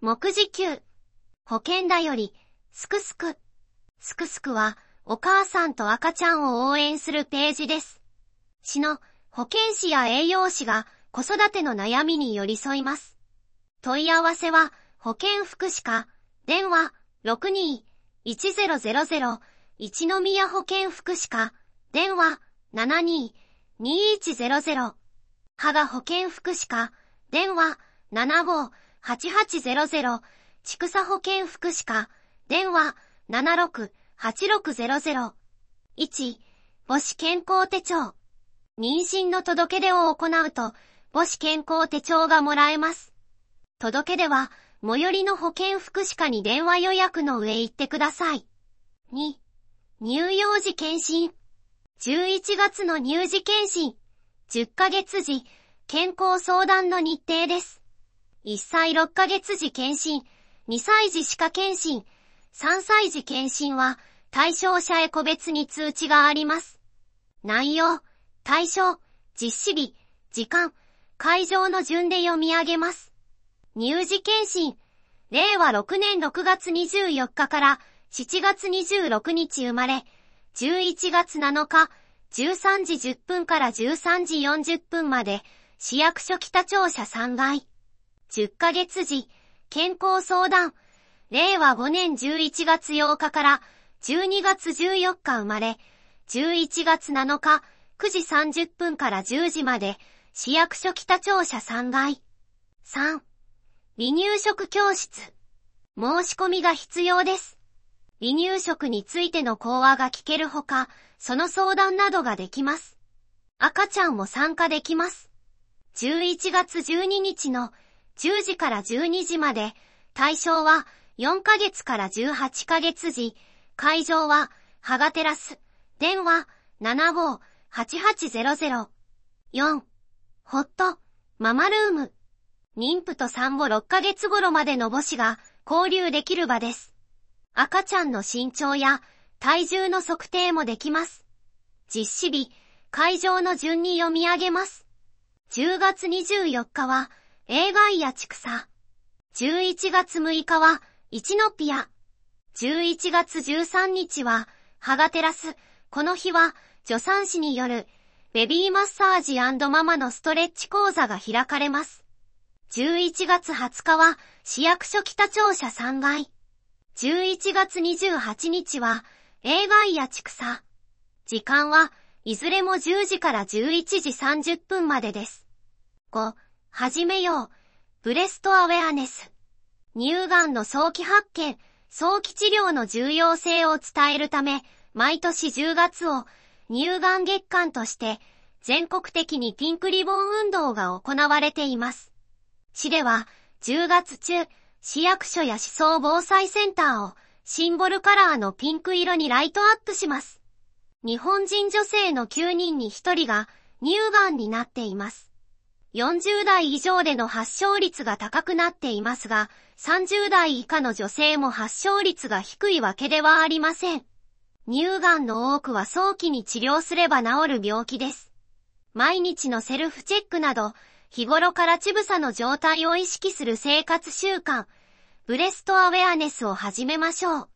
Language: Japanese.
目次9。保険だより、すくすく。すくすくは、お母さんと赤ちゃんを応援するページです。市の保健師や栄養士が子育ての悩みに寄り添います。問い合わせは、保健福祉課、電話62-1000、一宮保健福祉課、電話72-2100、芳賀保健福祉課、電話75-8800、千種保健福祉課、電話76-8600、1、母子健康手帳。妊娠の届け出を行うと、母子健康手帳がもらえます。届け出は、最寄りの保健福祉課に電話予約の上行ってください。2、乳幼児検診。11月の乳児検診。10ヶ月時、健康相談の日程です。1歳6ヶ月時検診、2歳児歯科検診、3歳児検診は、対象者へ個別に通知があります。内容、対象、実施日、時間、会場の順で読み上げます。乳児検診、令和6年6月24日から7月26日生まれ、11月7日、13時10分から13時40分まで、市役所北庁舎3階。10ヶ月時、健康相談、令和5年11月8日から12月14日生まれ、11月7日、9時30分から10時まで、市役所北庁舎3階。3、離乳食教室。申し込みが必要です。離乳食についての講話が聞けるほか、その相談などができます。赤ちゃんも参加できます。11月12日の10時から12時まで、対象は4ヶ月から18ヶ月時、会場は芳賀テラス、電話75-8800。4、ホット、ママルーム。妊婦と産後6ヶ月頃までの母子が交流できる場です。赤ちゃんの身長や体重の測定もできます。実施日、会場の順に読み上げます。10月24日は、映画やちくさ。11月6日は、一ノピア。11月13日は、芳賀テラス。この日は、助産師による、ベビーマッサージ&ママのストレッチ講座が開かれます。11月20日は、市役所北庁舎3階。11月28日は、映画やちくさ。時間は、いずれも10時から11時30分までです。5、始めよう。ブレストアウェアネス。乳がんの早期発見、早期治療の重要性を伝えるため、毎年10月を乳がん月間として、全国的にピンクリボン運動が行われています。市では、10月中、市役所や市総防災センターを、シンボルカラーのピンク色にライトアップします。日本人女性の9人に1人が乳がんになっています。40代以上での発症率が高くなっていますが、30代以下の女性も発症率が低いわけではありません。乳がんの多くは早期に治療すれば治る病気です。毎日のセルフチェックなど、日頃から乳房の状態を意識する生活習慣、ブレストアウェアネスを始めましょう。